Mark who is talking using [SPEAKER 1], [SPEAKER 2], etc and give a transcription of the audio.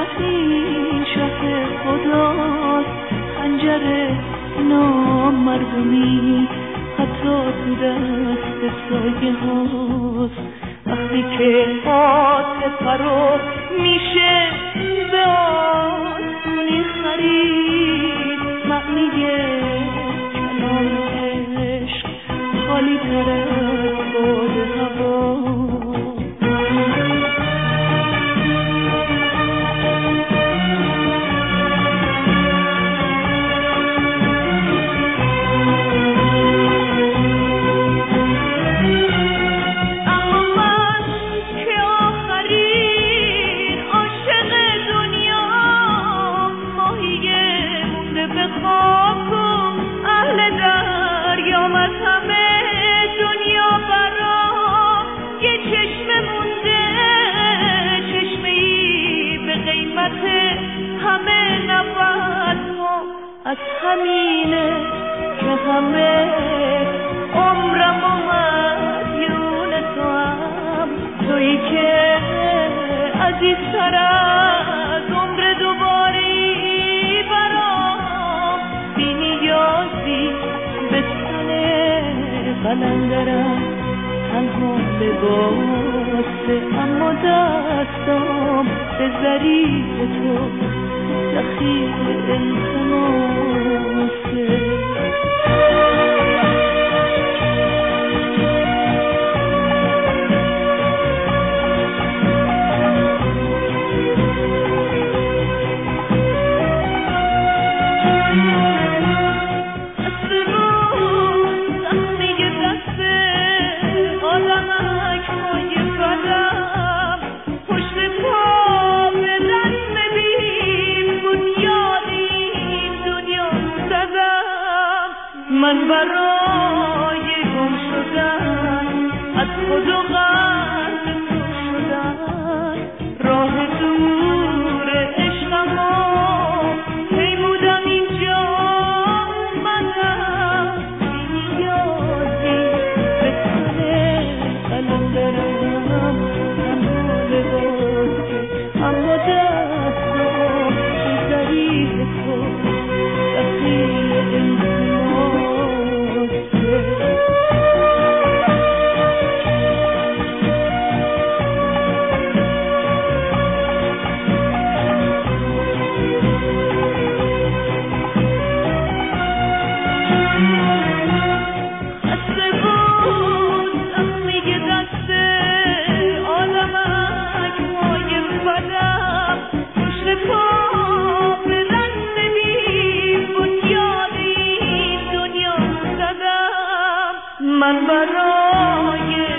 [SPEAKER 1] شهری شه خداست، خنجر نامردمی حتی تو دست سایه هاست. وقتی که عاطفه رو میشه به آسونی خرید، معنی کلام عشق خالی تر از باد هوا. از همینه که همه عمرم و مدیون تو هم، تویی که عزیزتر از عمر دوباری برام، بی نیازی به تن قلندرم، تنها لباسه اما دستام به ظریف تو دخیل التماسه. من برای گم شدن از خود و قلب تو شدن، راه دور عشقم و پیمودم اینجا منم، بی نیازی به تن قلندرم، تنها لباسه اما دستم به ظریف تو دخیل التماسه. من برای